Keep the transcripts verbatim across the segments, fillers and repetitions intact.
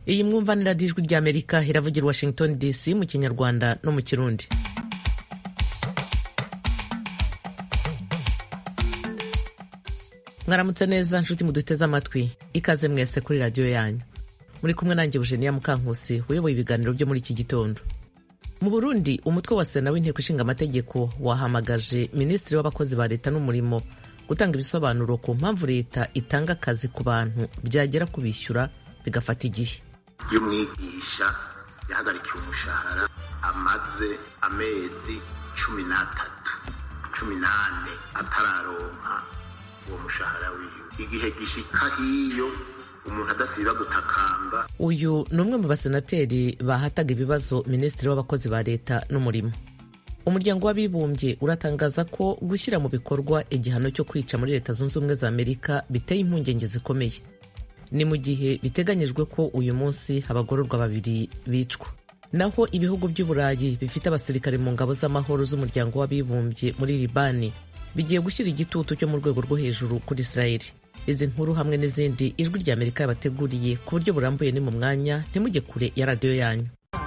iyi mwumvanira dijwi rya Amerika iravugira Washington D C mu Kinyarwanda no mu Kirundi. Mwaramutse neza nshuti muduteze amatwi, ikaze mwese kuri radio yanyu. Muri kumwe nanjye Eugenia Mukankusi uyoboye ibiganiro byo muri iki gitondo. Mu Burundi, umutwe wa Sena w'inteko ishinga amategeko wahamagaje Minisitiri w'abakozi ba leta n'umurimo gutanga ibisobanuro ku mpamvu leta itanga akazi ku bantu byagera kubishyura bigafata igihe. Iyo umwigisha yahagarikiye umushahara amaze amezi cumi n'atatu cumi n'ane atararonka uwo mushahara wiwe, igihe gishika hiyo umuntu adasiba gutakamba. Uyu ni umwe mu basenateri bahataga ibibazo Minisitiri w'abakozi ba leta n'umurimo. Umuryango w'abibumbye uratangaza ko gushyira mu bikorwa igihano cyo kwica muri Leta Zunze Ubumwe za Amerika biteye impungenge zikomeye. Ni mu gihe biteganyijwe ko uyu munsi abagororwa babiri bicwa. Naho ibihugu by'Uburayi bifite abasirikare mu ngabo z'amahoro z'umuryango w'abibumbye muri Libani bigiye gushyira igitutu cyo mu rwego rwo hejuru kuri Israeli. Izi nkuru hamwe n'izindi ijwi rya Amerika yabateguriye ku buryo burambuye ni mu mwanya, ntimujye kure ya radio yanyu.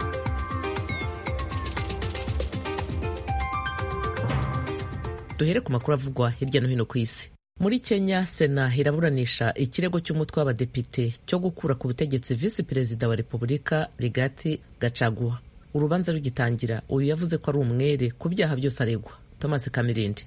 Duhere ku makuru avugwa hirya no hino ku isi. Muri Kenya, Sena iraburanisha ikirego cy'umutwe w'abadepite cyo gukura ku butegetsi Visi Perezida wa Repubulika Rigathi Gachagua. Urubanza rugitangira, uyu yavuze ko ari umwere ku byaha byose aregwa. Thomas Kamirindi.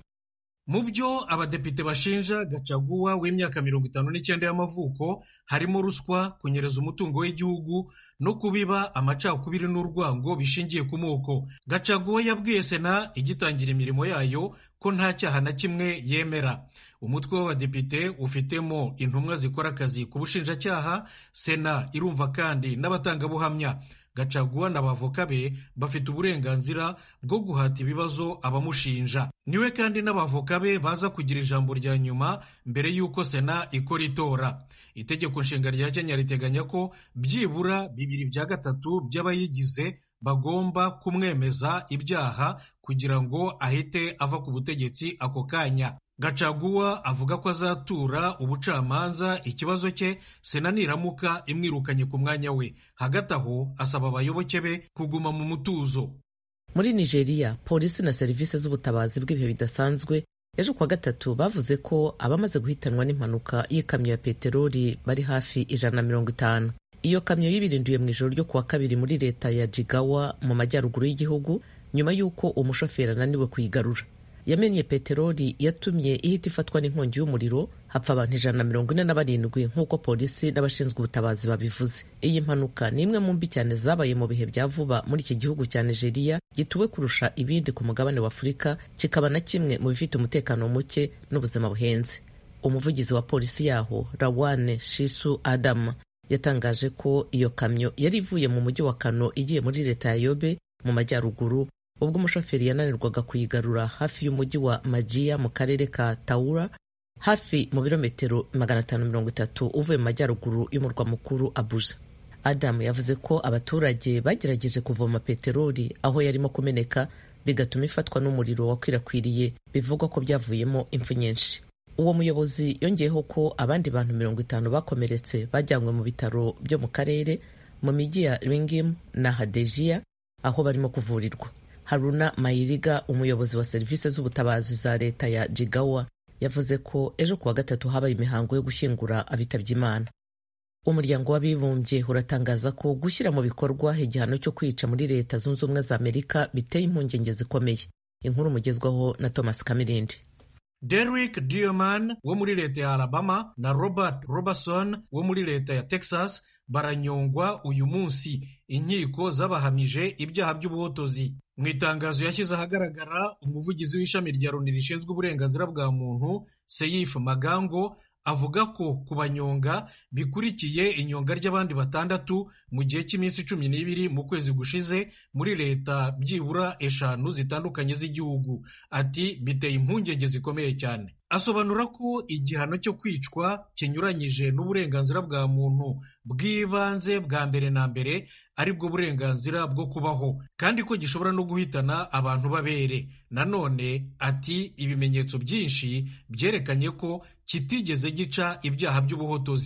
Mu byo abadepite bashinja Gachagua w'imyaka mirongo itanu n'icyenda y'amavuko harimo ruswa, kunyereza umutungo w'igihugu no kubiba amacakubiri n'urwango bishingiye ku moko. Gachagua yabwiye Sena igitangira imirimo yayo ko nta cyaha na kimwe yemera. Umutwe w'abadepite ufitemo intumwa zikora akazi ku bushinjacyaha. Sena irumva kandi n'abatangabuhamya. Gachagua n'abavoka be bafite uburenganzira bwo guhata ibibazo abamushinja. Niwe kandi n'abavoka be baza kugira ijambo rya nyuma mbere y'uko Sena ikora itora. Itegeko nshinga rya Kenya riteganya ko byibura bibiri bya gatatu by'abayigize bagomba kumwemeza ibyaha kugira ngo ahite ava ku butegetsi ako kanya. Gachagua avuga ko azatura ubucamanza ikibazo cye Sena niramuka imwirukanye ku mwanya we. Hagati aho asaba abayoboke be kuguma mu mutuzo. Muri Nigeria, polisi na serivisi z'ubutabazi bw'ibihe bidasanzwe ejo kuwa gatatu bavuze ko abamaze guhitanwa n'impanuka y'ikamyo ya peteroli bari hafi ijana na mirongo itanu. Iyo kamyo yibirinduye mu ijoro ryo kuwa kabiri muri leta ya Jigawa mu majyaruguru y'igihugu nyuma y'uko umushoferi ananiwe kuyigarura. Yamenye peteroli yatumye ihita ifatwa n'inkongi y'umuriro, hapfa abantu ijana na mirongo ine na barindwi nk'uko polisi n'abashinzwe ubutabazi babivuze. Iyi mpanuka ni imwe mu mbi cyane zabaye mu bihe bya vuba muri iki gihugu cya Nigeria gituwe kurusha ibindi ku mugabane wa Afurika, kikaba na kimwe mu bifite umutekano muke n'ubuzima buhenze. Umuvugizi wa polisi yaho Rawane Shisu Adam yatangaje ko iyo kamyo yari ivuye mu mujyi wa Kano igiye muri leta ya Yobe mu majyaruguru ubwo umushoferi yananirwaga kuyigarura hafi y'umujyi wa Majia mu karere ka Taura, hafi mu birometero magana atanu mirongo itatu uvuye mu majyaruguru y'umurwa mukuru Abuja. Adam yavuze ko abaturage bagerageje kuvoma peteroli aho yarimo kumeneka bigatuma ifatwa n'umuriro wakwirakwiriye, bivugwa ko byavuyemo impfu nyinshi. Uwo muyobozi yongeyeho ko abandi bantu mirongo itanu bakomeretse bajyanywe mu bitaro byo mu karere mu mijyi ya Ringim na Hadejia aho barimo kuvurirwa. Haruna Mayiriga, umuyobozi wa serivisi z'ubutabazi za leta ya Jigawa, yavuze ko ejo kuwa gatatu habaye imihango yo gushyingura abitabye Imana. Umuryango w'abibumbye uratangaza ko gushyira mu bikorwa igihano cyo kwica muri Leta Zunze Ubumwe za Amerika biteye impungenge zikomeye. Inkuru mugezwaho na Thomas Kamirindi. Derrick Dioman wo muri leta ya Alabama na Robert Robertson wo muri leta ya Texas baranyongwa uyu munsi. Inkiko zabahamije ibyaha by'ubuhotozi. Mu itangazo yashyize ahagaragara, umuvugizi w'ishami rya Loni rishinzwe uburenganzira bwa muntu Seif Magango avuga ko kubanyonga bikurikiye inyonga ry'abandi batandatu mu gihe cy'iminsi cumi n'ibiri mu kwezi gushize muri leta byibura eshanu zitandukanye z'igihugu. Ati biteye impungenge zikomeye cyane. Asobanura ko igihano cyo kwicwa kinyuranyije n'uburenganzira bwa muntu bw'ibanze bwa mbere na mbere aribwo burenganzira bwo kubaho, kandi ko gishobora no guhitana abantu babere. Nanone ati ibimenyetso byinshi byerekanye ko kitigeze gica ibyaha by'ubuhotozi.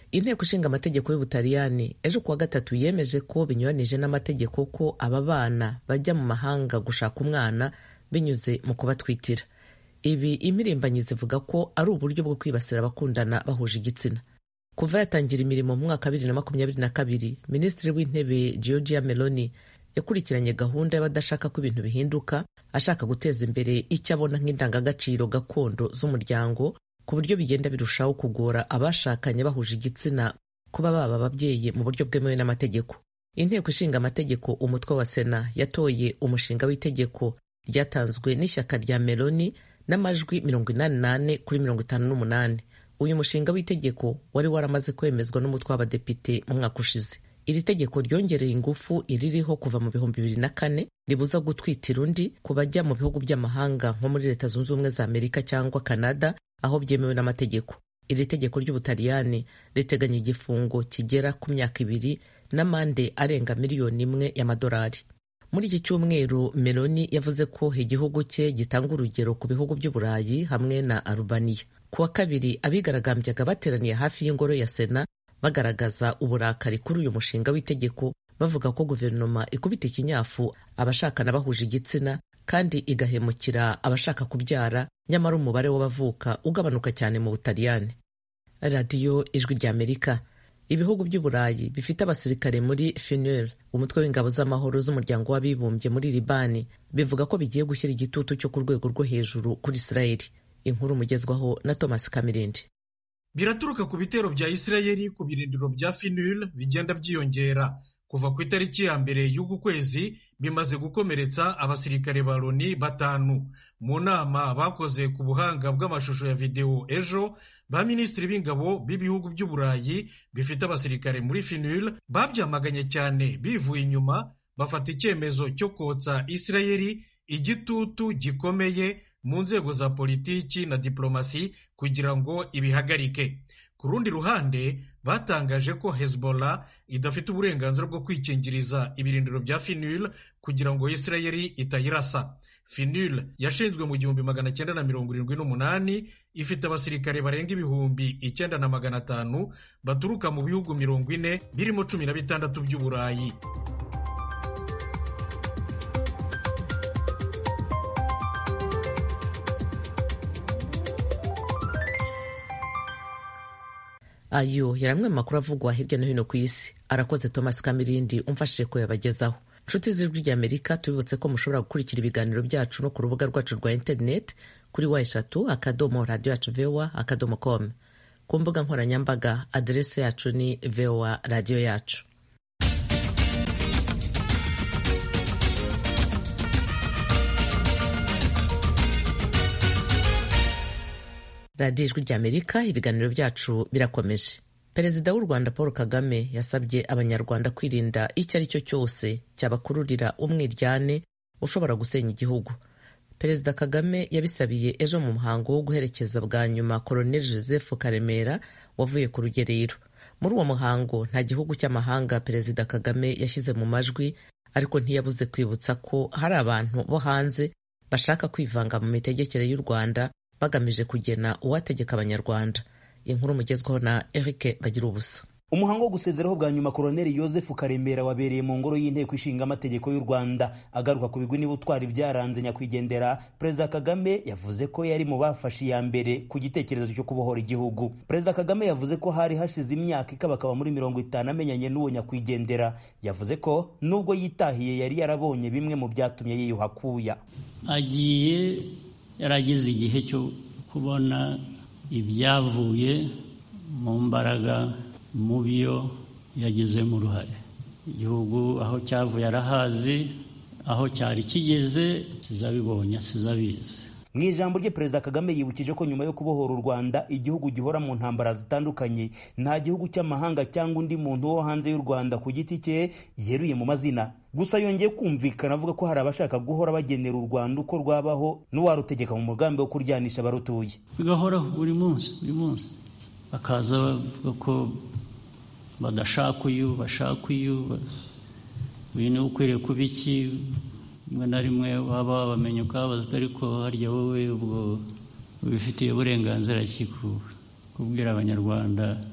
inteko ishinga amategeko y'Ubutaliyani ejo kuwa gatatu yemeje ko binyuranije n'amategeko ko aba bana bajya mu mahanga gushaka umwana binyuze mu kubatwitira. Ibi impirimbanyi zivuga ko ari uburyo bwo kwibasira abakundana bahuje igitsina. Kuva yatangira imirimo mu mwaka bibiri na makumyabiri na kabiri, Minisitiri w'Intebe Giorgia Meloni yakurikiranye gahunda y'abadashaka ko ibintu bihinduka, ashaka guteza imbere icyo abona nk'indangagaciro gakondo z'umuryango, ku buryo bigenda birushaho kugora abashakanye bahuje igitsina kuba baba ababyeyi mu buryo bwemewe n'amategeko. Inteko ishinga amategeko umutwe wa Sena yatoye umushinga w'itegeko ryatanzwe n'ishyaka rya Meloni n'amajwi mirongo inani nane kuri mirongo itanu n'umunani. Uyu mushinga w'itegeko wari waramaze kwemezwa n'umutwe w'abadepite mu mwaka ushize. Iri tegeko ryongereye ingufu iririho kuva mu bihumbi bibiri na kane ribuza gutwitira undi ku bajya mu bihugu by'amahanga nko muri Leta Zunze Ubumwe za Amerika cyangwa Canada aho byemewe n'amategeko. Iri tegeko ry'Ubutaliyani riteganya igifungo kigera ku myaka ibiri n'amande arenga miliyoni imwe y'amadolari. Muri iki cyumweru Meloni yavuze ko igihugu cye gitanga urugero ku bihugu by'Uburayi hamwe na Albania. Kuwa kabiri abigaragambyaga bateraniye hafi y'ingoro ya Sena bagaragaza uburakari kuri uyu mushinga w'itegeko, bavuga ko guverinoma ikubita ikinyafu abashakana bahuje igitsina kandi igahemukira abashaka kubyara, nyamara umubare w'abavuka ugabanuka cyane mu Butaliyani. Radio Ijwi ry'Amerika. Ibihugu by'Uburayi bifite abasirikare muri FNUL, umutwe w'ingabo z'amahoro z'umuryango w'abibumbye muri Libani, bivuga ko bigiye gushyira igitutu cyo ku rwego rwo hejuru kuri Israeli. Inkuru mugezwaho na Thomas Kamirindi. Biraturuka ku bitero bya Israeli ku birindiro bya FNUL bigenda byiyongera. Kuva ku itariki ya mbere y'uku kwezi bimaze gukomeretsa abasirikare ba Loni batanu. Mu nama bakoze ku buhanga bw'amashusho ya video ejo, ba minisitiri b'ingabo b'ibihugu by'Uburayi bifite abasirikare muri FNUL babyamaganye cyane bivuye inyuma, bafata icyemezo cyo kotsa Israeli igitutu gikomeye mu nzego za politiki na diplomasi kugira ngo ibihagarike. Ku rundi ruhande batangaje ko Hezbollah idafite uburenganzira bwo kwikingiriza ibirindiro bya FNUL kugira ngo Israeli itayirasa. FNUL yashinzwe mu gihumbi magana cyenda na mirongo irindwi n'umunani, ifite abasirikare barenga ibihumbi icyenda na magana atanu baturuka mu bihugu mirongo ine birimo cumi na bitandatu by'Uburayi. Ayo yaramwe mu makuru avugwa hirya no hino ku isi. Arakoze Thomas Kamirindi umfashije ko yabagezaho. Nshuti z'Ijwi ry'Amerika, tubibutse ko mushobora gukurikira ibiganiro byacu no ku rubuga rwacu rwa internet kuri wa eshatu akadomo radio yacu voa akadomo com. Ku mbuga nkoranyambaga adrese yacu ni voa radio yacu. Radio Ijwi ry'Amerika, ibiganiro byacu birakomeje. Perezida w'u Rwanda Paul Kagame yasabye abanyarwanda kwirinda icyo ari cyo cyose cyabakururira umwiryane ushobora gusenya igihugu. Perezida Kagame yabisabiye ejo mu muhango wo guherekeza bwa nyuma Colonel Joseph Karemera wavuye ku rugerero. Muri uwo muhango nta gihugu cy'amahanga Perezida Kagame yashyize mu majwi, ariko ntiyabuze kwibutsa ko hari abantu bo hanze bashaka kwivanga mu mitegekere y'u Rwanda bagamije kugena uwategeka abanyarwanda. Inkuru mugezweho na Eric Bagira ubusa. Umuhango wo gusezeraho bwa nyuma Colonel Joseph Karemera wabereye mu ngoro y'inteko ishinga amategeko y'u Rwanda. Agaruka ku bigwi n'ubutwari byaranze nyakwigendera, Perezida Kagame yavuze ko yari mu bafashe ya mbere ku gitekerezo cyo kubohora igihugu. Perezida Kagame yavuze ko hari hashize imyaka ikabakaba muri mirongo itanu amenyanye n'uwo nyakwigendera. Yavuze ko nubwo yitahiye yari yarabonye bimwe mu byatumye yiyuha kuya. Agiye yaragize igihe cyo kubona ibyavuye mu mbaraga mu byo yagizemo uruhare. Igihugu aho cyavuye arahazi, aho cyari kigeze sizabibonye sizabizi. Mu ijambo rye Perezida Kagame yibukije ko nyuma yo kubohora u Rwanda igihugu gihora mu ntambara zitandukanye, nta gihugu cy'amahanga cyangwa undi muntu wo hanze y'u Rwanda ku giti cye yeruye mu mazina. Gusa yongeye kumvikana avuga ko hari abashaka guhora bagenera u Rwanda uko rwabaho n'uwarutegeka mu mugambi wo kuryanisha abarutuye. Bigahoraho buri munsi buri munsi bakaza bavuga ko badashaka uyu bashaka uyu, ibintu ukwiriye kuba iki, rimwe na rimwe waba wabamenya ukabaza, ariko harya wowe ubwo ubifitiye uburenganzira ki kubwira abanyarwanda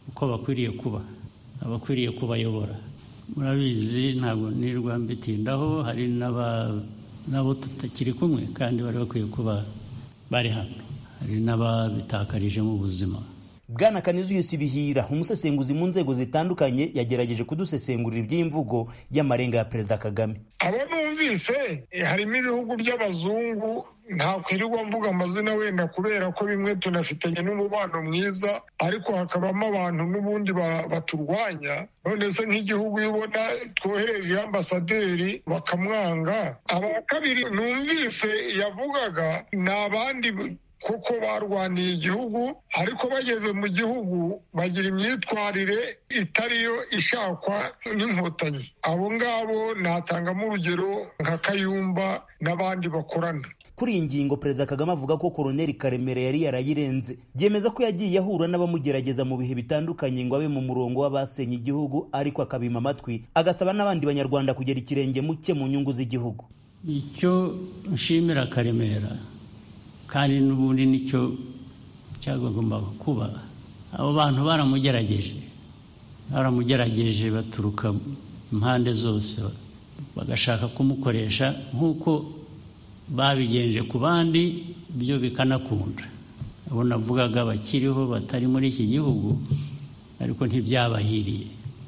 uko bakwiriye kuba, abakwiriye kubayobora. Murabizi ntabwo nirwa mbitindaho, hari n'abo tutakiri kumwe kandi bari bakwiye kuba bari hano, hari n'ababitakarije mu buzima. Bwana Canisius Bihira, umusesenguzi mu nzego zitandukanye, yagerageje kudusesengurira iby'imvugo y'amarenga ya Perezida Kagame. Abo numvise harimo ibihugu by'abazungu, nta kwirirwa mvuga amazina wenda kubera ko bimwe tunafitanye n'umubano mwiza, ariko hakabamo abantu n'ubundi baturwanya. None se nk'igihugu ubona twohereje ambasaderi bakamwanga. Aba kabiri numvise yavugaga ni abandi kuko barwaniye igihugu, ariko bageze mu gihugu bagira imyitwarire itariyo ishakwa n'inkotanyi. Abo ngabo natangamo urugero nka Kayumba n'abandi bakorana. Kuri iyi ngingo Perezida Kagame avuga ko Koloneli Karemera yari yarayirenze, byemeza ko yagiye ahura n'abamugerageza mu bihe bitandukanye ngo abe mu murongo w'abasenye igihugu, ariko akabima amatwi, agasaba n'abandi banyarwanda kugera ikirenge muke mu nyungu z'igihugu. Icyo nshimira Karemera kandi n'ubundi nicyo cyagomba kuba, abo bantu baramugerageje baramugerageje baturuka impande zose, bagashaka kumukoresha nk'uko babigenje ku bandi, byo bikanakunda. Abo navugaga bakiriho batari muri iki gihugu, ariko ntibyabahiriye.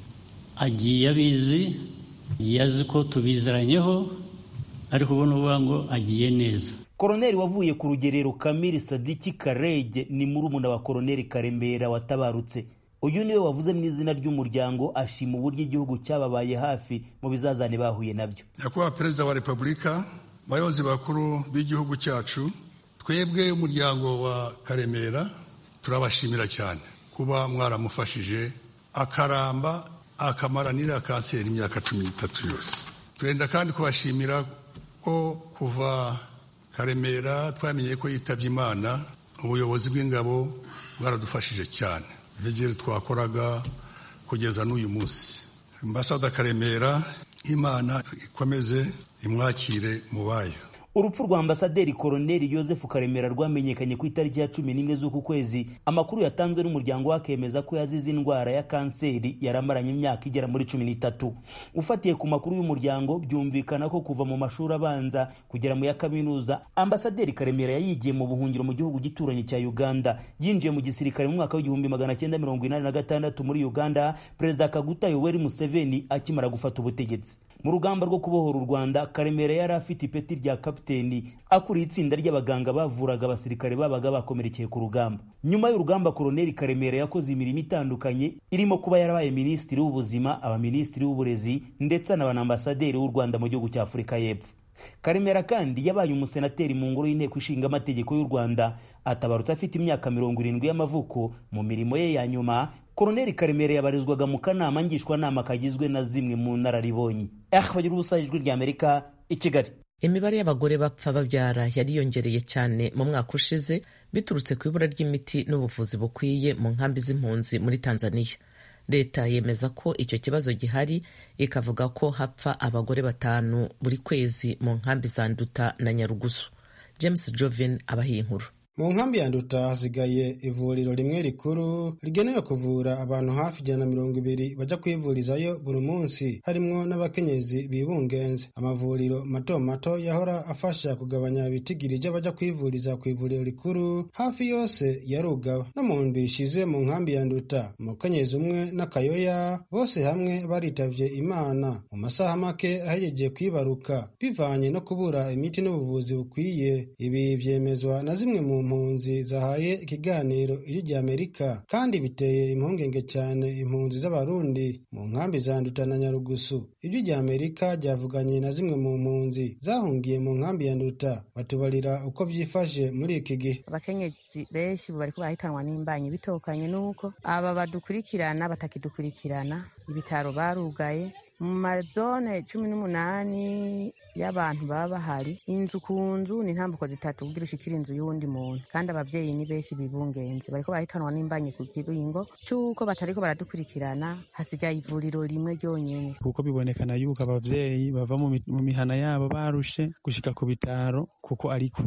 Agiye abizi, agiye azi ko tubizeranyeho, ariko ubona uvuga ngo agiye neza. Koloneli wavuye ku rugerero Kamili Sadiki Karege ni murumuna wa Koloneli Karemera watabarutse. Uyu niwe wavuze mu izina ry'umuryango, ashima uburyo igihugu cyababaye hafi mu bizazane bahuye nabyo. Nyakubahwa Perezida wa Repubulika, bayobozi bakuru b'igihugu cyacu, twebwe umuryango wa Karemera turabashimira cyane kuba mwaramufashije akaramba akamaranira kanseri imyaka cumi n'itatu yose. Turenda kandi kubashimira ko kuva Karemera twamenye ko yitabye Imana, ubuyobozi bw'ingabo bwaradufashije cyane. Vigere twakoraga kugeza n'uyu munsi. Ambasada Karemera, Imana ikomeze imwakire mu bayo. Urupfu rwa Ambasaderi Koloneli Yozefu Karemera rwamenyekanye ku itariki ya cumi n'imwe z'uku kwezi. Amakuru yatanzwe n'umuryango wakemeza ko yazize indwara ya kanseri yaramaranye imyaka igera muri cumi n'itatu. Ufatiye ku makuru y'umuryango, byumvikana ko kuva mu mashuri abanza kugera mu ya kaminuza, Ambasaderi Karemera yayigiye mu buhungiro mu gihugu gituranye cya Uganda. Yinjiye mu gisirikare mu mwaka w'igihumbi magana cyenda mirongo inani na gatandatu muri Uganda, Perezida Kaguta Yoweri Museveni akimara gufata ubutegetsi. Mu rugamba rwo kubohora u Rwanda, Karemera yari afite ipeti rya kapiteni, akuriye itsinda ry'abaganga bavuraga abasirikare babaga bakomerekeye ku rugamba. Nyuma y'urugamba, Koloneli Karemera yakoze imirimo itandukanye, irimo kuba yarabaye minisitiri w'ubuzima, abaminisitiri w'uburezi, ndetse n'abanambasaderi w'u Rwanda mu gihugu cya Afurika y'Epfo. Karemera kandi yabaye umusenateri mu ngoro y'inteko ishinga amategeko y'u Rwanda, atabarutse afite imyaka mirongo irindwi y'amavuko. Mu mirimo ye ya nyuma, Koloneli Karemera yabarizwaga mu kanama ngishwanama kagizwe na zimwe mu nararibonye. Eh, bagira ubusa ijwi rya Amerika i Kigali. Imibare y'abagore bapfa babyara yariyongereye cyane mu mwaka ushize biturutse ku ibura ry'imiti n'ubuvuzi bukwiye mu nkambi z'impunzi muri Tanzania. Leta yemeza ko icyo kibazo gihari, ikavuga ko hapfa abagore batanu buri kwezi mu nkambi za Nduta na Nyarugusu. James Jovin abahiye inkuru. Mu nkambi ya Nduta hasigaye ivuriro rimwe rikuru rigenewe kuvura abantu hafi ijana na mirongo ibiri baja kwivurizayo buri munsi, harimwo n'abakenyezi bibungenze. Amavuriro mato mato yahora afasha kugabanya ibitigiri by'abaja kwivuriza ku ivuriro rikuru hafi yose yarugawe. No mu ndwi ishize mu nkambi ya Nduta, umukenyezi umwe n'akayoya bose hamwe baritavye Imana mu masaha make ahejeje kwibaruka, bivanye no kubura imiti n'ubuvuzi bukwiye. Ibi vyemezwa na zimwe mu impunzi zahaye ikiganiro iri rya Amerika, kandi biteye impungenge cyane impunzi z'abarundi mu nkambi za Nduta na Nyarugusu. Iri rya Amerika ryavuganye na zimwe mu mpunzi zahungiye mu nkambi ya Nduta, batubarira uko byifashe muri iki gihe. Abakenyezi benshi bariko bahitanwa n'imbanyi bitokanye nuko aba badukurikirana batakidukurikirana, ibitaro barugaye. Mu mazone cumi n'umunani y'abantu baba bahari, inzu ku nzu ni ntambuko zitatu kugira ushikira inzu y'uwundi muntu, kandi abavyeyi ni benshi bibungenze bariko barahitanwa n'imbanyi ku kiringo cy'uko batariko baradukurikirana. Hasigaye ivuriro rimwe ryonyene, kuko bibonekana yuko abavyeyi bava mu mihana yabo barushe gushika ku bitaro kuko ari kure.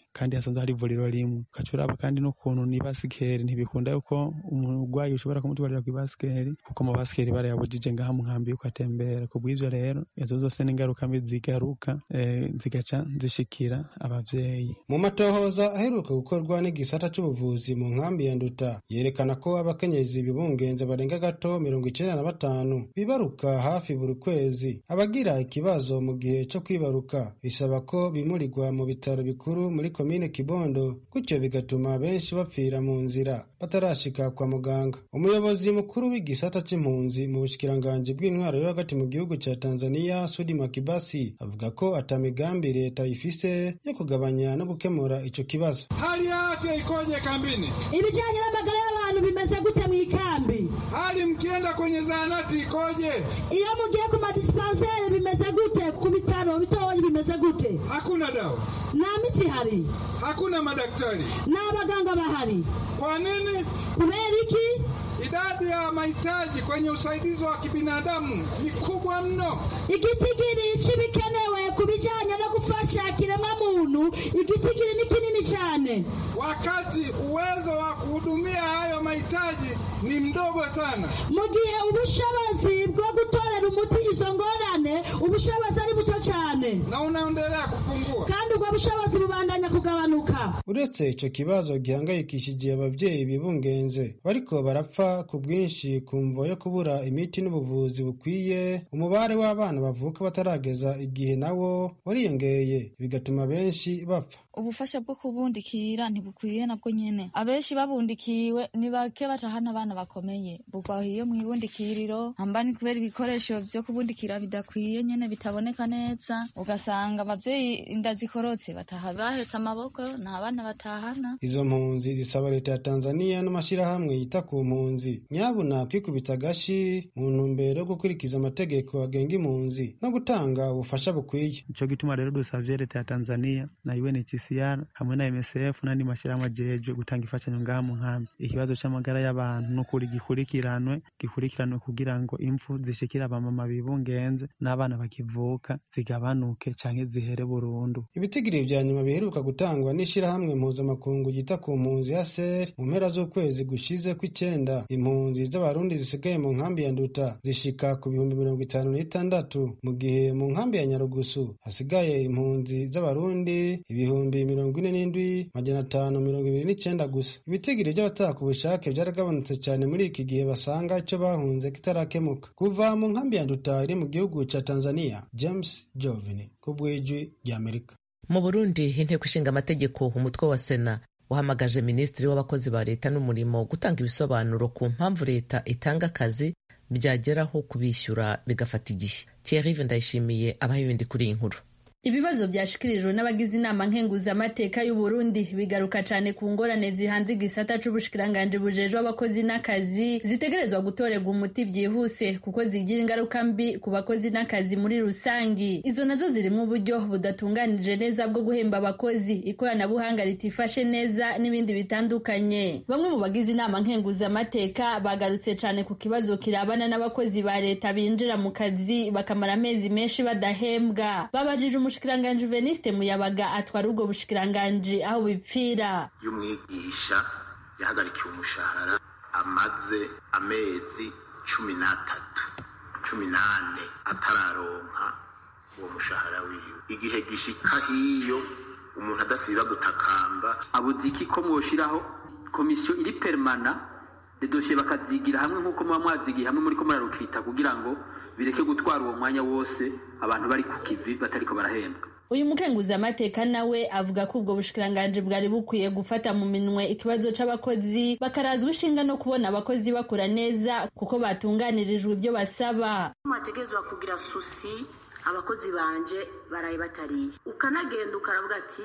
kandi hasanzwe hari ivuriro rimwe ukacuraba kandi n'ukuntu ni basikeri ntibikunda yuko umurwayi ushobora kumutwarira ku basikeri kuko mu basikeri barayabujije ngaha mu nkambi yuko atembera kubw'ivyo rero izo zose n'ingaruka mbi zigaruka eh, zigaca zishikira abavyeyi. Mu matohoza aheruka gukorwa n'igisata c'ubuvuzi mu nkambi ya Nduta yerekana ko abakenyezi bibungenze barenga gato mirongo icenda na batanu bibaruka hafi buri kwezi. Abagira ikibazo mu gihe co kwibaruka bisaba ko bimurirwa mu bitaro bikuru muri komine Kibondo, gutyo bigatuma benshi bapfira mu nzira batarashika kwa muganga. Umuyobozi mukuru w'igisata c'impunzi mu bushikiranganji bw'intwaro yo hagati mu gihugu ca Tanzania Sudi Makibasi avuga ko atamigambi leta ifise yo kugabanya no gukemura ico kibazo. Hali ya afya ikoje kambini? Ibijanye n'amagara y'abantu bimeze gute mu ikambi? Hali mkienda kwenye zahanati ikoje? Iyo mugiye ku madispensaire bimeze gute? Ku bitaro bitoyi bimeze gute? Hakuna dawa. Na miti hari? Hakuna madaktari. Na abaganga bahari? Kwa nini? Kubera iki? Idadi ya mahitaji kwenye usaidizi wa kibinadamu ni kubwa mno. Igitigiri c'ibikenewe kubijanye no gufasha kiremwa muntu igitigiri ni kinini cyane, wakati uwezo wa kuhudumia hayo mahitaji ni mdogo sana. Mu gihe ubushobozi bwo gutorera umuti izo ngorane ubushobozi ari buto cyane na unaendelea kupungua, kandi ubwo bushobozi bubandanya kugabanuka. Uretse ico kibazo gihangayikishije abavyeyi bibungenze bariko barapfa ku bwinshi kumvo yo kubura imiti n'ubuvuzi bukwiye, umubare w'abana bavuka batarageza igihe nawo wariyongeye bigatuma benshi bapfa. Ubufasha bwo kubundikira ntibukwiye nabwo nyene, abenshi babundikiwe ni bake batahana abana bakomeye bugwa hiyo mwibundikiriro hambani kubera ibikoresho vyo kubundikira bidakwiye nyene bitaboneka neza, ugasanga abavyeyi inda zikorotse bataha bahetse amaboko nta abana batahana. Izo mpunzi zisaba leta ya Tanzania n'amashirahamwe yita ku mpunzi nyabuna kwikubita gashi mu ntumbero yo gukurikiza amategeko agenga impunzi no gutanga ubufasha bukwiye. Ico gituma rero dusavye leta ya Tanzania na U N H C R hamwe na M S F n'andi mashirahamwe ajejwe gutanga ifashanyo ngaha mu nkambi, ikibazo c'amagara y'abantu no kuri gikurikiranwe gikurikiranwe kugira ngo impfu zishikira abamama bibungenze n'abana bakivuka zigabanuke canke zihere burundu. Ibitigiri vya nyuma biheruka gutangwa n'ishirahamwe mpuzamakungu yita ku mpunzi ya S E R mu mpera z'ukwezi gushize kw'icenda, impunzi z'abarundi zisigaye mu nkambi ya Nduta zishika ku bihumbi mirongo itanu n'itandatu, mu gihe mu nkambi ya Nyarugusu hasigaye impunzi z'abarundi ibihumbi mirongo ine n'indwi majana atanu mirongo ibiri n'icenda gusa. Ibitigiri vy'abataha ku bushake vyaragabanutse cane muri iki gihe basanga ico bahunze kitarakemuka. Kuva mu nkambi ya Nduta iri mu gihugu ca Tanzania, James Jovini ku bw'ijwi ry'Amerika. Mu Burundi inteko ishinga amategeko umutwe wa Sena wahamagaje minisitiri w'abakozi ba leta n'umurimo gutanga ibisobanuro ku mpamvu leta itanga akazi byageraho kubishyura bigafata igihe. Thierry Ndayishimiye abaye ibindi kuri iyi nkuru. Ibibazo byashikirijwe n'abagize inama nkenguza amateka y'u Burundi bigaruka cyane ku ngorane zihanze igisata c'ubushikiranganje bujejwe abakozi n'akazi zitegerezwa gutorerwa umuti byihuse kuko zigira ingaruka mbi ku bakozi n'akazi muri rusangi. Izo nazo zirimo uburyo budatunganije neza bwo guhemba abakozi, ikoranabuhanga ritifashe neza n'ibindi bitandukanye. Bamwe mu bagize inama nkenguza amateka bagarutse cyane ku kibazo kirabana n'abakozi ba leta binjira mu kazi bakamara amezi menshi badahembwa. Babajije Umushikiranganje Veniste Muyabaga atwara ubwo bushikiranganje aho bipfira. Y'umwigisha yahagarikiye umushahara amaze amezi cumi n'atatu cumi n'ane atararonka uwo mushahara wiwe. Igihe gishika hiyo umuntu adasiba gutakamba abuziki ko mwoshiraho komisiyo iri permana de dossier bakazigira hamwe nkuko muba mwazigiye hamwe muri ko murarukita kugira ngo bireke gutwara uwo mwanya wose abantu bari ku kivi batariko barahembwa. Uyu mukenguza amateka nawe avuga ko ubwo bushikiranganje bwari bukwiye gufata mu minwe ikibazo c'abakozi bakarazwa ishinga no kubona abakozi bakora neza kuko batunganirijwe ibyo basaba. Mwategezwa kugira susi abakozi banje baraye batariye, ukanagenda ukaravuga ati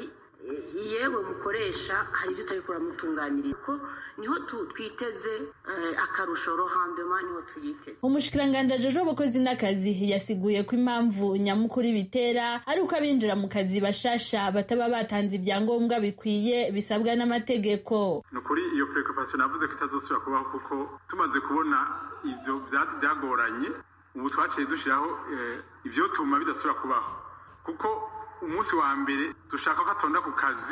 yewe mukoresha hari ibyo utari kuramutunganyirira ko niho twiteze uh, akarusho rohandema niho tuyiteze. Umushikiranganje ajeje abakozi n'akazi yasiguye ko impamvu nyamukuru bitera ari uko abinjira mu kazi bashasha bataba batanze ibyangombwa bikwiye bisabwa n'amategeko. Nukuri iyo preoccupation navuze ko itazosubira kubaho kuko tumaze kubona ivyo byagoranye ubu twaciye dushiraho uh, ivyo tuma bidasubira kubaho kuko umunsi wa mbere dushaka ko atonda ku kazi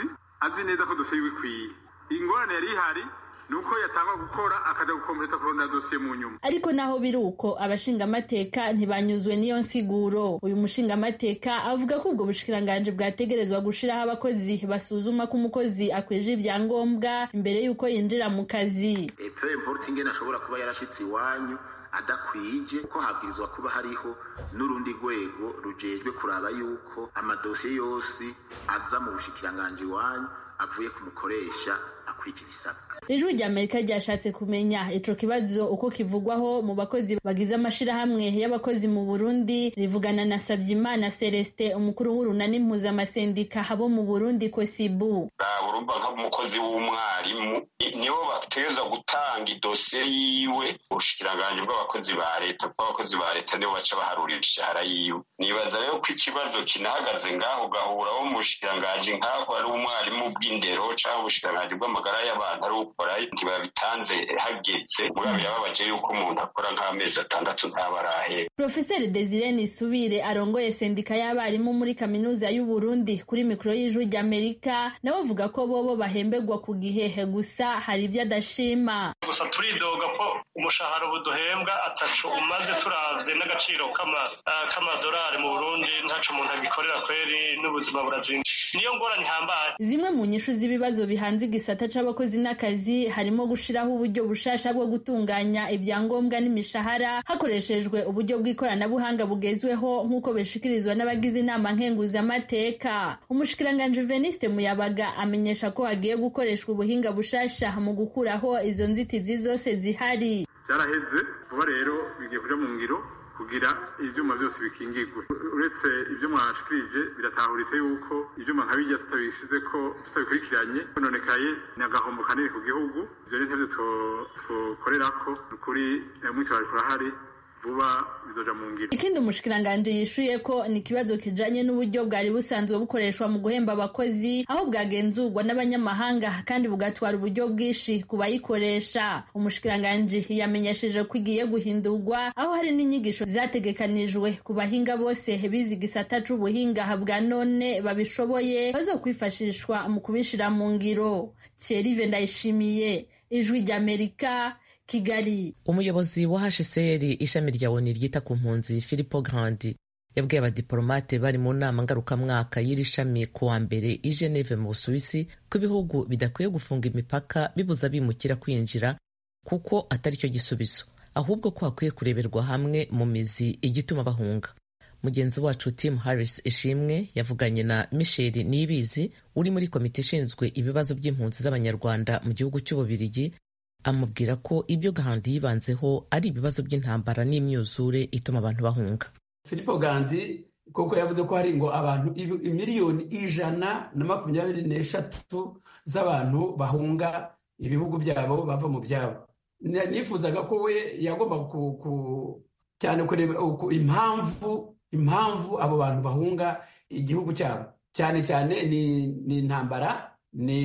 azi neza ko dosiye ikwiye. Ingorane yari ihari nuko yatangwa gukora akaja gukompleta kurondera dosiye mu nyuma. Ariko naho biri uko abashingamateka ntibanyuzwe n'iyo nsiguro. Uyu mushingamateka avuga ko ubwo bushikiranganje bwategerezwa gushiraho abakozi basuzuma ko umukozi akwije ibyangombwa imbere y'uko yinjira mu kazi. Peu importe ingene ashobora kuba yarashitse iwanyu adakwije, ko habwirizwa kuba hariho n'urundi rwego rujejwe kuraba yuko amadosiye yose aza mu bushikiranganje iwanyu avuye kumukoresha akwije ibisabwa. Ijwi rya Amerika ryashatse kumenya ico kibazo uko kivugwaho mu bakozi bagize amashirahamwe y'abakozi mu Burundi. Rivugana na Sabyimana Celestin, umukuru w'urunani mpuzamasendika abo mu Burundi Kosibu. Urumva nk'umukozi w'umwarimu nibo bategerezwa gutanga idosiye yiwe ubushikiranganje bw'abakozi ba leta, kuko abakozi ba leta nibo baca baharurira ishahara yiwe. Nibaza rero ko ikibazo kinahagaze ngaho gahura wo mu bushikiranganje nk'aho ari umwarimu bw'indero canke ubushikiranganje bw'amagara y'abantu ari ukora ntibabitanze hageze. Mugabo yababaje yuko umuntu akora nk'amezi atandatu ntabarahe. Professeur Desire Nisubire arongoye sendika y'abarimu muri kaminuza y'u Burundi kuri mikro y'Ijwi rya Amerika nawe avuga ko bobo bahembegwa ku gihehe, gusa hari ibyo adashima. Gusa turidoga ko umushahara buduhembwa atacu umaze turavye n'agaciro kama k'amadolari mu Burundi ntaco umuntu agikorera kweri, n'ubuzima burazimba. Niyo ngorane ihambaye. Zimwe mu nyishu z'ibibazo bihanze igisata c'abakozi n'akazi harimo gushiraho uburyo bushasha bwo gutunganya ibyangombwa n'imishahara hakoreshejwe uburyo bw'ikoranabuhanga bugezweho nk'uko beshikirizwa n'abagize inama nkenguzamateka. Umushikiranganje Veniste Muyabaga amenyesha ko hagiye gukoreshwa ubuhinga bushasha mu gukuraho izo nzitizi zose zihari. Byaraheze vuba rero bigiye kuja mu ngiro kugira ivyuma byose bikingirwe. Uretse ibyo mwashikirije biratahuritse yuko ivyuma nka bijya tutabishize ko tutabikurikiranye nonekaye n'agahombo kanini ku gihugu. Ivyo ni ntavyo twokorerako kuri mwitwara kurahari vuba bizoja mu ngiro. Ikindi umushikiranganje yishuye ko ni kibazo kijanye n'uburyo bwari busanzwe bukoreshwa mu guhemba abakozi, aho bwagenzurwa n'abanyamahanga kandi bugatwara uburyo bwishi ku bayikoresha. Umushikiranganje yamenyesheje ko igiye guhindurwa, aho hari n'inyigisho zategekanijwe ku bahinga bose bizi gisata c'ubuhinga bwa none babishoboye bazokwifashishwa mu kubishira mu ngiro. Thierry Vendayishimiye, Ijwi rya Amerika, Kigali. Umuyobozi wa H C R ishami rya O N U ryita ku mpunzi Filippo Grandi yabwiye abadiplomate bari mu nama ngarukamwaka y'iri shami ku wa mbere i Geneve mu Busuwisi ko ibihugu bidakwiye gufunga imipaka bibuza bimukira kwinjira kuko atari cyo gisubizo, ahubwo ko hakwiye kureberwa hamwe mu mizi igituma bahunga. Mugenzi wacu Tim Harris Ishimwe yavuganye na Michel Niyibizi uri muri komite ishinzwe ibibazo by'impunzi z'Abanyarwanda mu gihugu cy'Ububirigi, amubwira ko ibyo Gandhi yibanzeho ari ibibazo by'intambara n'imyuzure ituma abantu bahunga. Filippo Grandi koko yavuze ko hari ngo abantu miliyoni ijana na makumyabiri n'eshatu z'abantu bahunga ibihugu byabo bava mu byabo. Nifuzaga ko we yagomba ku cyane kureba impamvu impamvu abo bantu bahunga igihugu cyabo, cyane cyane ni ni intambara,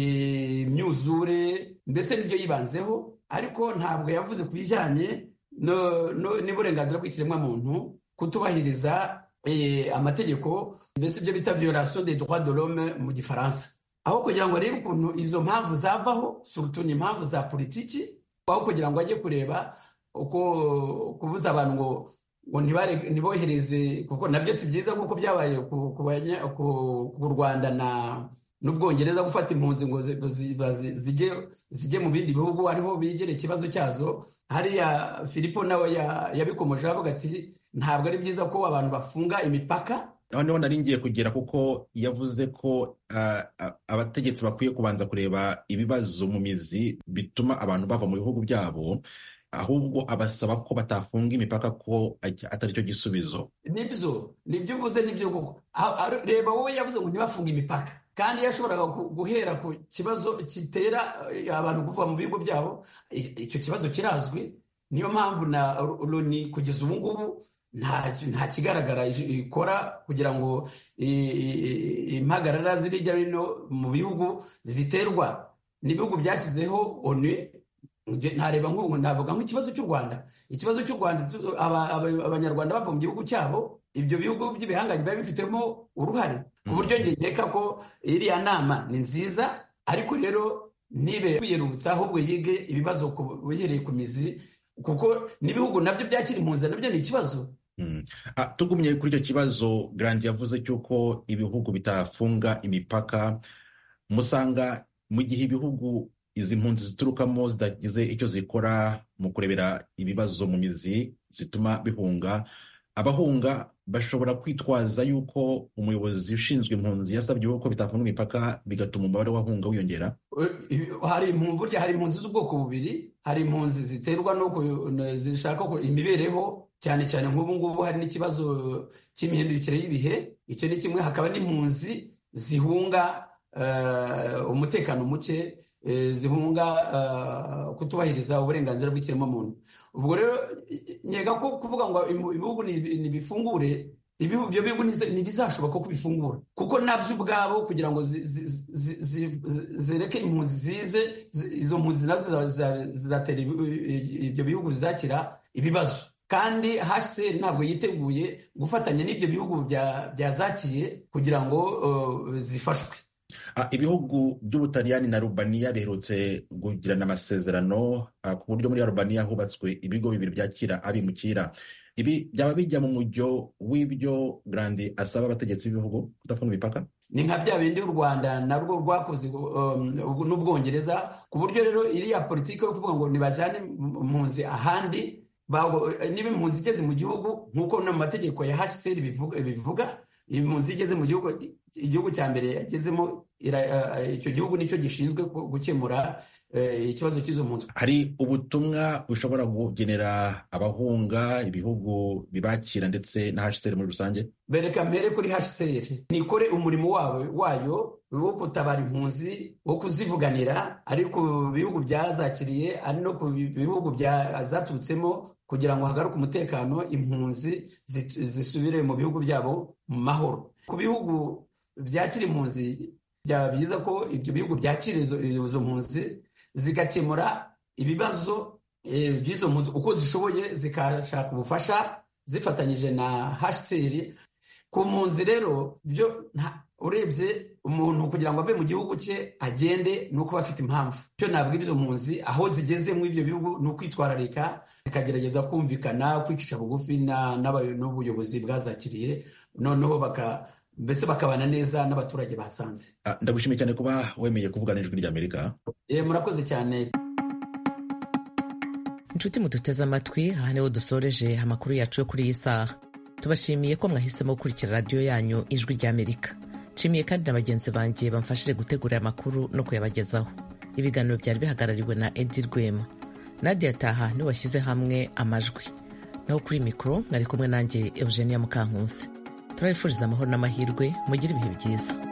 ni imyuzure, mbese nibyo yibanzeho, ariko ntabwo yavuze ku bijyanye n'uburenganzira bw'ikiremwamuntu, kutubahiriza amategeko, mbese ibyo bita violation des droits de l'homme mu gifaransa. Aho kugira ngo arebe ukuntu izo mpamvu zavaho, surtout ni impamvu za politiki, aho kugira ngo ajye kureba uko kubuza abantu ngo ngo ntibohereze, kuko nabyo si byiza nk'uko byabaye ku Rwanda na n'Ubwongereza gufata impunzi ngo zijye mu bindi bihugu ariho bigere ikibazo cyazo. Hariya Filippo nawe yabikomoje avuga ati ntabwo ari byiza ko abantu bafunga imipaka. Noneho nari ngiye kugera kuko yavuze ko uh, abategetsi bakwiye kubanza kureba ibibazo mu mizi bituma abantu bava mu bihugu byabo, ahubwo abasaba ko batafunga imipaka ko atari cyo gisubizo. Nibyo nibyo uvuze, nibyo koko. Reba wowe yavuze ngo ntibafunge imipaka, kandi yashoboraga guhera ku kibazo kitera abantu kuva mu bihugu byabo. Icyo kibazo kirazwi, niyo mpamvu na Loni kugeza ubu ngubu nta kigaragara ikora kugira ngo impagarara ziri hirya no hino mu bihugu zibiterwa n'ibihugu byashyizeho O N U. Ntareba nk'ubu navuga nk'ikibazo cy'u Rwanda. Ikibazo cy'u Rwanda abanyarwanda bava mu gihugu cyabo, ibyo bihugu by'ibihangange biba bifitemo uruhare, ku buryo njye nkeka ko iriya nama ni nziza, ariko rero nibe kwiyerurutsa ahubwo yige ibibazo bihereye ku mizi, kuko n'ibihugu nabyo byakira impunzi nabyo ni ikibazo. Mm. Ah, tugumye kuri icyo kibazo Grandi yavuze cy'uko ibihugu bitafunga imipaka, musanga mu gihe ibihugu izi mpunzi ziturukamo zidagize icyo zikora mu kurebera ibibazo mu mizi zituma bihunga, abahunga bashobora kwitwaza yuko umuyobozi ushinzwe impunzi yasabye ko bitafunga imipaka bigatuma umubare w'abahunga wiyongera. Hari burya hari impunzi z'ubwoko bubiri, hari impunzi ziterwa no zishaka imibereho, cyane cyane nk'ubu ngubu hari n'ikibazo cy'imihindukire y'ibihe, icyo ni kimwe. Hakaba n'impunzi zihunga uh, umutekano muke, uh, zihunga uh, kutubahiriza uburenganzira bw'ikiremwamuntu. Ubwo rero nyega ko kuvuga ngo ibihugu nibifungure, ibihugu byo bihugu ntibizashoboka ko bifungura, kuko nabyo ubwabo kugira ngo zireke impunzi zize, izo mpunzi nazo zizatera ibyo bihugu bizakira ibibazo. Kandi H C R ntabwo yiteguye gufatanya n'ibyo bihugu byazakiye kugira ngo uh, zifashwe. Ah, ibihugu by'Ubutaliyani na Rubaniya biherutse kugirana amasezerano ah, ku buryo muri Rubaniya hubatswe ibigo bibiri byakira abimukira. Ibi byaba bijya mu mujyo w'ibyo Grandi asaba abategetsi b'ibihugu kudafunga imipaka? Ni nka bya bindi u Rwanda narwo rwakoze um, n'Ubwongereza, ku buryo rero iriya politiki yo kuvuga ngo nibajane impunzi ahandi, niba impunzi igeze mu gihugu nk'uko no mu mategeko ya H C R bivuga, bivuga impunzi igeze mu gihugu, igihugu cya mbere yagezemo icyo gihugu nicyo gishinzwe gukemura ikibazo cy'izo mpunzi. Hari ubutumwa bushobora kugenera abahunga, ibihugu bibakira ndetse na H C R muri rusange? Bereka mpere kuri H C R nikore umurimo wawe wayo wo gutabara impunzi, wo kuzivuganira ari ku bihugu byazakiriye ari no ku bihugu byazaturutsemo, kugira ngo hagaruke umutekano, impunzi zisubire mu bihugu byabo mu mahoro. Ku bihugu byakira impunzi byaba byiza ko ibyo bihugu byakira izo mpunzi zigakemura ibibazo e, by'izo mpunzi uko zishoboye, zikashaka ubufasha zifatanyije na H C R. Ku mpunzi rero byo urebye umuntu kugira ngo ave mu gihugu cye agende nuko bafite impamvu. Cyo nabwira izo mpunzi aho zigeze mu ibyo bihugu ni ukwitwararika, zikagerageza kumvikana, kwicisha bugufi n'ubuyobozi bwazakiriye, noneho baka mbese bakabana neza n'abaturage basanze. Ah, ndagushimiye cyane kuba wemeye kuvugana n'Ijwi ry'Amerika. Eh, murakoze cyane. Inshuti muduteze amatwi, aha niho dusoreje amakuru yacu yo kuri iyi saha. Tubashimiye ko mwahisemo gukurikira radiyo yanyu Ijwi ry'Amerika. Nshimiye kandi na bagenzi banjye bamfashije gutegura aya makuru no kuyabagezaho. Ibiganiro byari bihagarariwe na Edi Rwema. Nadia Taha niwe washyize hamwe amajwi. Naho kuri mikoro mwari kumwe nanjye Eugenia Mukankusi. Turabifuriza amahoro n'amahirwe, mugire ibihe byiza.